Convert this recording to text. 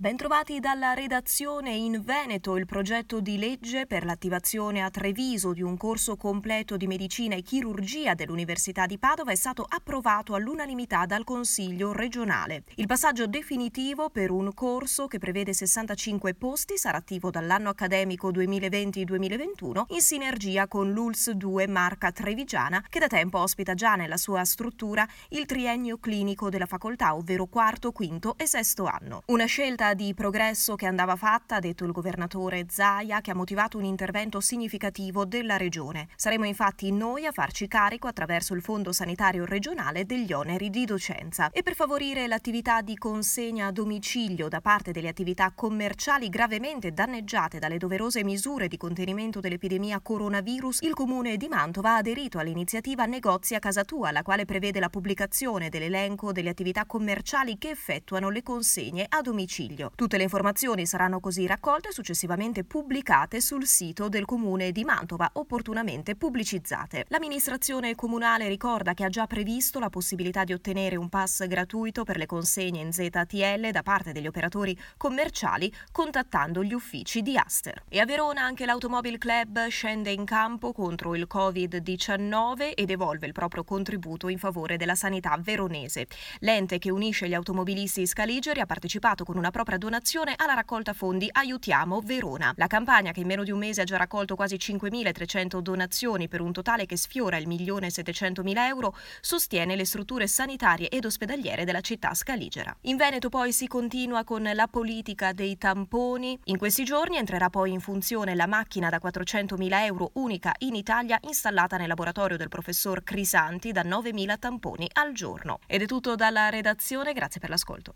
Bentrovati dalla redazione. In Veneto il progetto di legge per l'attivazione a Treviso di un corso completo di medicina e chirurgia dell'Università di Padova è stato approvato all'unanimità dal Consiglio regionale. Il passaggio definitivo per un corso che prevede 65 posti sarà attivo dall'anno accademico 2020-2021 in sinergia con l'ULSS 2 Marca Trevigiana, che da tempo ospita già nella sua struttura il triennio clinico della facoltà, ovvero quarto, quinto e sesto anno. Una scelta di progresso che andava fatta, ha detto il governatore Zaia, che ha motivato un intervento significativo della regione. Saremo infatti noi a farci carico attraverso il Fondo Sanitario Regionale degli oneri di docenza. E per favorire l'attività di consegna a domicilio da parte delle attività commerciali gravemente danneggiate dalle doverose misure di contenimento dell'epidemia coronavirus, il Comune di Mantova ha aderito all'iniziativa Negozi a casa tua, la quale prevede la pubblicazione dell'elenco delle attività commerciali che effettuano le consegne a domicilio. Tutte le informazioni saranno così raccolte e successivamente pubblicate sul sito del Comune di Mantova, opportunamente pubblicizzate. L'amministrazione comunale ricorda che ha già previsto la possibilità di ottenere un pass gratuito per le consegne in ZTL da parte degli operatori commerciali contattando gli uffici di Aster. E a Verona anche l'Automobile Club scende in campo contro il Covid-19 ed evolve il proprio contributo in favore della sanità veronese. L'ente che unisce gli automobilisti scaligeri ha partecipato con una propria donazione alla raccolta fondi Aiutiamo Verona. La campagna, che in meno di un mese ha già raccolto quasi 5.300 donazioni per un totale che sfiora il 1.700.000 euro, sostiene le strutture sanitarie ed ospedaliere della città scaligera. In Veneto poi si continua con la politica dei tamponi. In questi giorni entrerà poi in funzione la macchina da 400.000 euro unica in Italia, installata nel laboratorio del professor Crisanti, da 9.000 tamponi al giorno. Ed è tutto dalla redazione, grazie per l'ascolto.